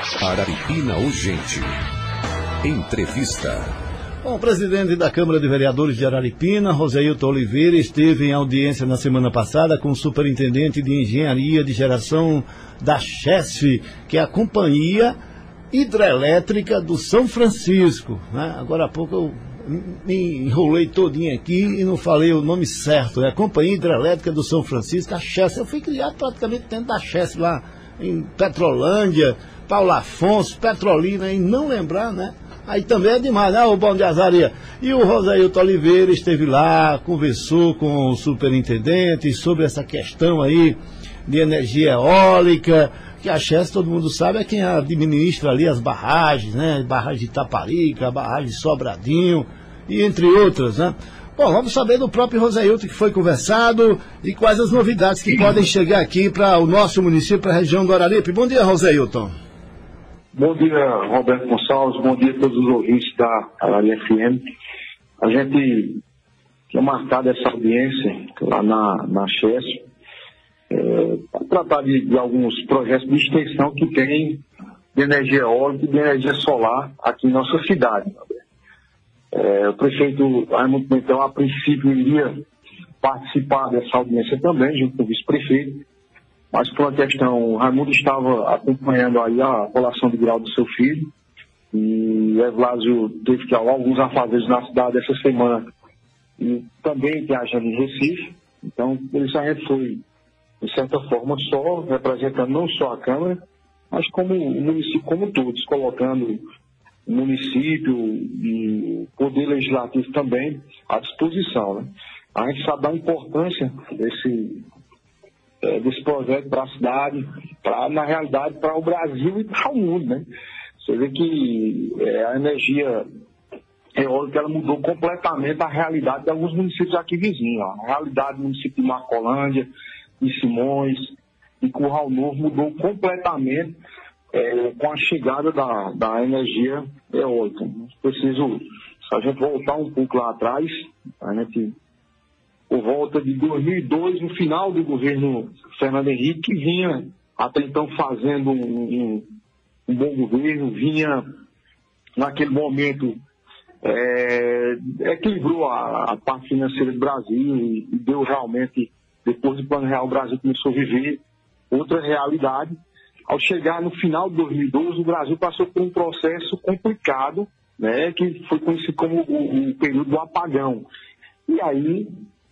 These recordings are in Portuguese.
Araripina Urgente. Entrevista. Bom, o presidente da Câmara de Vereadores de Araripina, Roseilton Oliveira, esteve em audiência na semana passada com o superintendente de Engenharia de Geração da CHESF, que é a Companhia Hidrelétrica do São Francisco, né? Agora há pouco eu me enrolei todinho aqui e não falei o nome certo, é a Companhia Hidrelétrica do São Francisco, a CHESF. Eu fui criado praticamente dentro da CHESF lá em Petrolândia, Paulo Afonso, Petrolina, e não lembrar, né? Aí também é demais, né, o Bom de Azaria? E o Roseilton Oliveira esteve lá, conversou com o superintendente sobre essa questão aí de energia eólica, que a CHESF, todo mundo sabe, é quem administra ali as barragens, né? Barragem de Itaparica, barragem de Sobradinho, e entre outras, né? Bom, vamos saber do próprio Roseilton que foi conversado e quais as novidades que podem chegar aqui para o nosso município, para a região do Araripe. Bom dia, Roseilton. Bom dia, Roberto Gonçalves. Bom dia a todos os ouvintes da Arari FM. A gente tinha marcado essa audiência lá na CHESF para tratar de alguns projetos de extensão que tem de energia eólica e de energia solar aqui em nossa cidade. O prefeito Raimundo Pimentel, a princípio, iria participar dessa audiência também, junto com o vice-prefeito. Mas por uma questão, o Raimundo estava acompanhando aí a colação de grau do seu filho, e Evlásio teve que alguns afazeres na cidade essa semana, e também tem agenda em Recife. Então, por isso a gente foi, de certa forma, só representando não só a Câmara, mas como o município como todos, colocando o município e o Poder Legislativo também à disposição, né? A gente sabe da importância desse projeto para a cidade, na realidade, para o Brasil e para o mundo, né? Você vê que a energia eólica ela mudou completamente a realidade de alguns municípios aqui vizinhos. A realidade do município de Marcolândia, de Simões e Curral Novo mudou completamente com a chegada da energia eólica. Preciso, se a gente voltar um pouco lá atrás, a gente, por volta de 2002, no final do governo Fernando Henrique, que vinha até então fazendo um bom governo, vinha naquele momento equilibrou a parte financeira do Brasil e deu realmente, depois do Plano Real, o Brasil começou a viver outra realidade. Ao chegar no final de 2012, o Brasil passou por um processo complicado, né, que foi conhecido como o período do apagão. E aí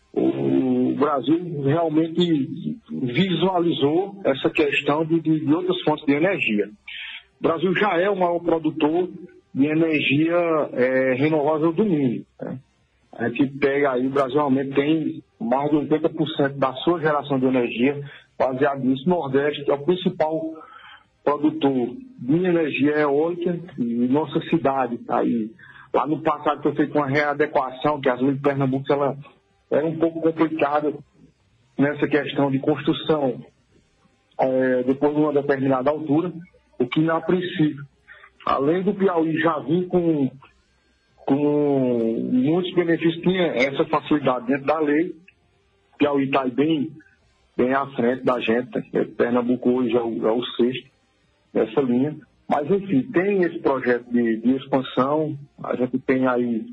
o Brasil realmente visualizou essa questão de outras fontes de energia. O Brasil já é o maior produtor de energia renovável do mundo, né? A gente pega aí, o Brasil realmente tem mais de 80% da sua geração de energia baseado nisso. Nordeste, que é o principal produtor de energia eólica, e nossa cidade está aí. Lá no passado foi feita uma readequação, que as leis de Pernambuco ela era um pouco complicada nessa questão de construção depois de uma determinada altura, o que, a princípio, além do Piauí já vir com muitos benefícios, tinha essa facilidade dentro da lei. O Piauí está bem à frente da gente, né? Pernambuco hoje é o sexto nessa linha. Mas, enfim, tem esse projeto de expansão, a gente tem aí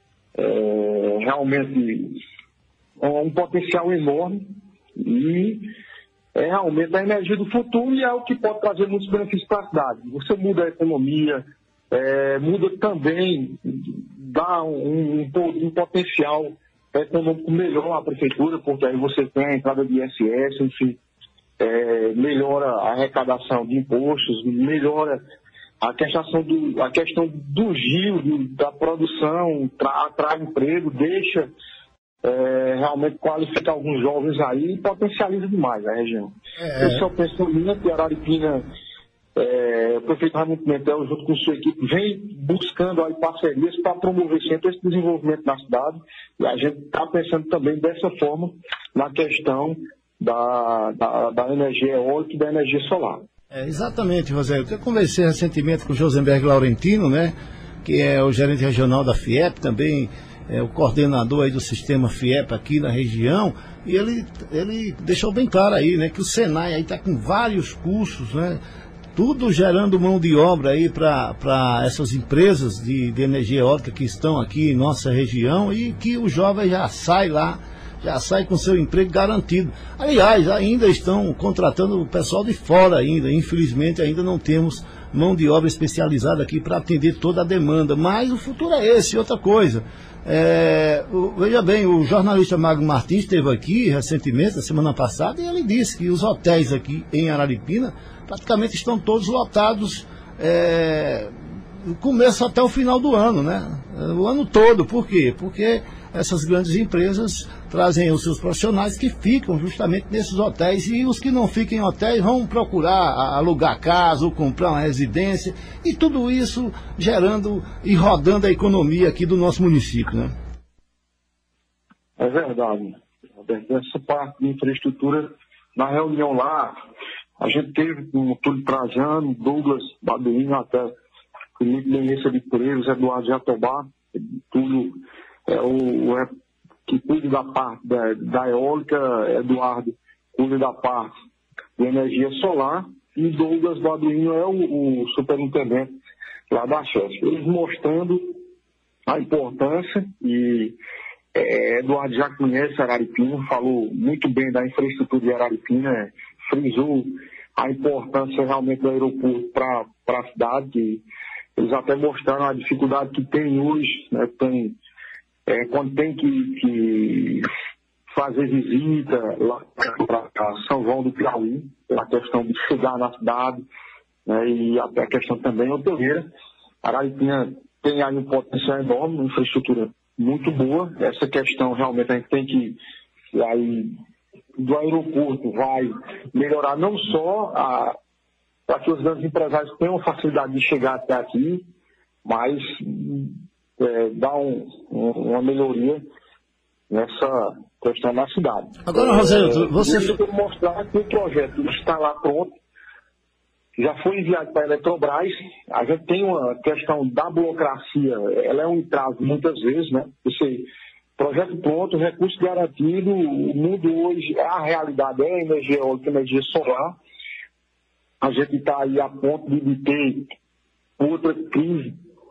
realmente um potencial enorme e realmente a energia do futuro, e é o que pode trazer muitos benefícios para a cidade. Você muda a economia, muda também, dá um potencial econômico melhor à prefeitura, porque aí você tem a entrada de ISS, enfim, melhora a arrecadação de impostos, melhora a questão do giro, da produção, atrai emprego, deixa realmente qualificar alguns jovens aí e potencializa demais a região. Eu só penso que Araripina, o prefeito Raimundo Pimentel, junto com sua equipe, vem buscando aí parcerias para promover sempre esse desenvolvimento na cidade, e a gente está pensando também dessa forma na questão da energia eólica e da energia solar. Exatamente, José. Eu conversei recentemente com o Josenberg Laurentino, né, que é o gerente regional da FIEP, também o coordenador aí do sistema FIEP aqui na região, e ele deixou bem claro aí, né, que o Senai aí está com vários cursos, né, tudo gerando mão de obra aí para essas empresas de energia eólica que estão aqui em nossa região e que o jovem já sai lá, já sai com seu emprego garantido. Aliás, ainda estão contratando o pessoal de fora ainda, infelizmente ainda não temos mão de obra especializada aqui para atender toda a demanda, mas o futuro é esse. Outra coisa, veja bem, o jornalista Magno Martins esteve aqui recentemente, na semana passada, e ele disse que os hotéis aqui em Araripina praticamente estão todos lotados, começo até o final do ano, né? O ano todo. Por quê? Porque essas grandes empresas trazem os seus profissionais que ficam justamente nesses hotéis, e os que não ficam em hotéis vão procurar alugar casa ou comprar uma residência, e tudo isso gerando e rodando a economia aqui do nosso município, né? É verdade. Essa parte de infraestrutura, na reunião lá, a gente teve com o Túlio Trajano, Douglas Baduino, até Felipe Menezes de Pereiros, Eduardo Jatobá, Túlio que cuida da parte da eólica, Eduardo cuida da parte de energia solar, e Douglas Baduino é o superintendente lá da Chesf. Eles mostrando a importância, e Eduardo já conhece Araripina, falou muito bem da infraestrutura de Araripina, frisou a importância realmente do aeroporto para a cidade, que eles até mostraram a dificuldade que tem hoje, né, quando tem que fazer visita lá para São João do Piauí, a questão de chegar na cidade, né, e até a questão também hoteleira. Araripina tem aí um potencial enorme, uma infraestrutura muito boa. Essa questão realmente a gente tem que, aí, do aeroporto vai melhorar não só para que os grandes empresários tenham facilidade de chegar até aqui, mas dar uma melhoria nessa questão na cidade. Agora, Rosélio, você... Eu quero mostrar que o projeto está lá pronto, já foi enviado para a Eletrobras. A gente tem uma questão da burocracia, ela é um entrave muitas vezes, né? Projeto pronto, recurso garantido, o mundo hoje, a realidade é a energia eólica, energia solar. A gente está aí a ponto de ter outra crise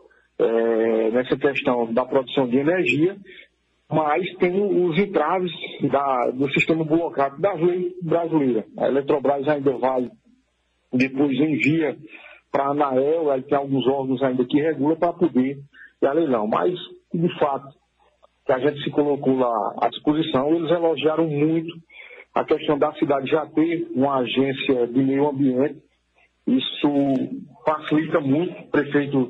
nessa questão da produção de energia, mas tem os entraves do sistema burocrático das leis brasileiras. A Eletrobras ainda vai, depois envia para a ANAEL, aí tem alguns órgãos ainda que regulam para poder ter a leilão. Mas, de fato, que a gente se colocou lá à disposição, eles elogiaram muito a questão da cidade já ter uma agência de meio ambiente. Isso facilita muito. O prefeito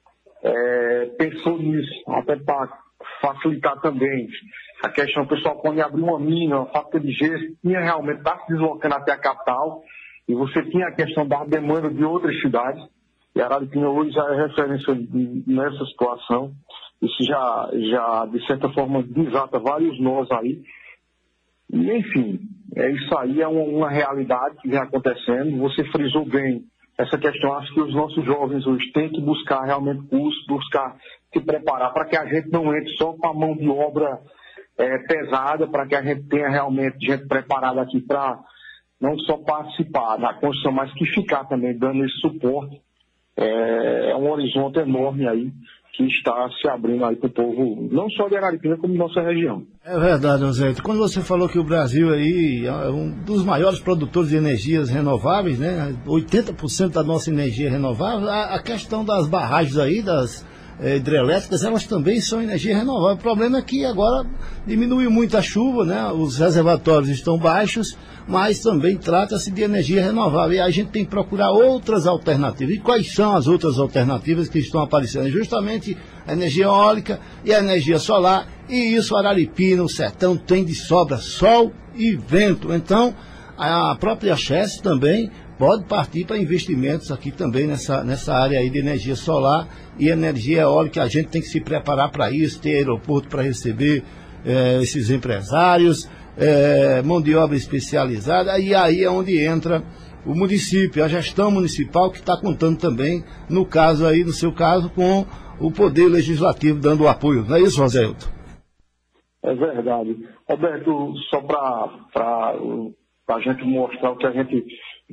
pensou nisso, até para facilitar também a questão, o pessoal quando abrir uma mina, uma fábrica de gesso, tinha realmente está se deslocando até a capital, e você tinha a questão da demanda de outras cidades, e Araripina hoje já é referência nessa situação. Isso já de certa forma, desata vários nós aí. E, enfim, isso aí é uma realidade que vem acontecendo. Você frisou bem essa questão. Acho que os nossos jovens hoje têm que buscar realmente curso, buscar se preparar para que a gente não entre só com a mão de obra pesada, para que a gente tenha realmente gente preparada aqui para não só participar da construção, mas que ficar também dando esse suporte. É um horizonte enorme aí que está se abrindo aí para o povo, não só de Araripina, como nossa região. É verdade, José. Quando você falou que o Brasil aí é um dos maiores produtores de energias renováveis, né? 80% da nossa energia é renovável, a questão das barragens aí, das hidrelétricas, elas também são energia renovável. O problema é que agora diminuiu muito a chuva, né? Os reservatórios estão baixos, mas também trata-se de energia renovável. E a gente tem que procurar outras alternativas. E quais são as outras alternativas que estão aparecendo? Justamente a energia eólica e a energia solar. E isso Araripina, o sertão, tem de sobra sol e vento. Então, a própria Chesf também pode partir para investimentos aqui também nessa área aí de energia solar e energia eólica. A gente tem que se preparar para isso, ter aeroporto para receber esses empresários, mão de obra especializada, e aí é onde entra o município, a gestão municipal, que está contando também, no caso aí, no seu caso, com o Poder Legislativo dando o apoio. Não é isso, Roselto? É verdade. Roberto, só para a gente mostrar o que a gente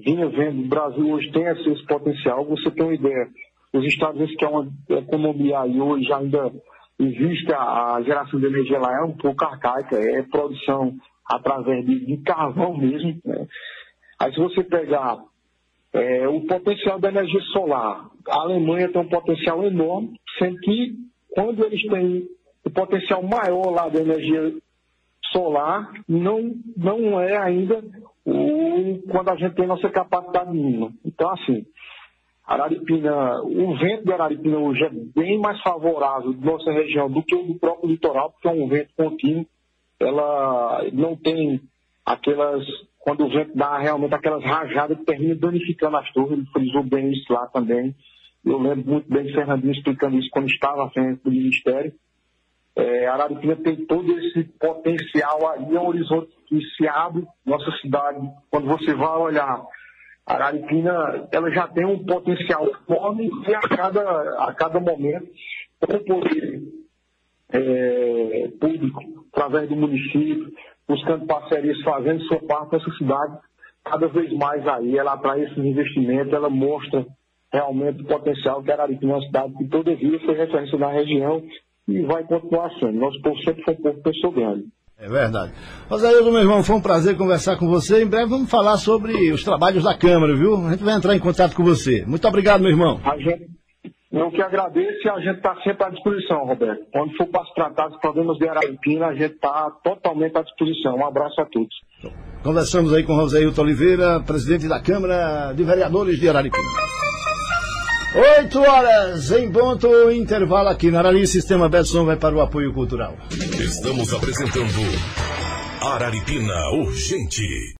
vinha vendo, o Brasil hoje tem esse potencial. Você tem uma ideia, os Estados Unidos, que é uma economia aí hoje ainda existe, a geração de energia lá é um pouco arcaica, é produção através de carvão mesmo, né? Aí se você pegar o potencial da energia solar, a Alemanha tem um potencial enorme, sendo que quando eles têm o potencial maior lá da energia solar, não é ainda quando a gente tem nossa capacidade mínima. Então, assim, Araripina, o vento de Araripina hoje é bem mais favorável da nossa região do que o do próprio litoral, porque é um vento contínuo. Ela não tem aquelas, quando o vento dá realmente aquelas rajadas que terminam danificando as torres. Ele frisou bem isso lá também. Eu lembro muito bem de Fernandinho explicando isso quando estava à frente do Ministério. Araripina tem todo esse potencial aí, é um horizonte que se abre. Nossa cidade, quando você vai olhar, Araripina, ela já tem um potencial enorme e a cada momento, com o poder público, através do município, buscando parcerias, fazendo sua parte nessa cidade, cada vez mais aí ela atrai esses investimentos, ela mostra realmente o potencial que Araripina é uma cidade que toda vida foi referência na região e vai continuar sendo. Nosso povo sempre foi um povo pessoa grande. É verdade. Rosaildo, meu irmão, foi um prazer conversar com você. Em breve vamos falar sobre os trabalhos da Câmara, viu? A gente vai entrar em contato com você. Muito obrigado, meu irmão. Eu que agradeço e a gente está sempre à disposição, Roberto. Quando for para se tratar dos problemas de Araripina, a gente está totalmente à disposição. Um abraço a todos. Conversamos aí com Rosaildo Oliveira, presidente da Câmara de Vereadores de Araripina. 8 horas em ponto, intervalo aqui na Arari. Sistema Betson vai para o apoio cultural. Estamos apresentando Araripina Urgente.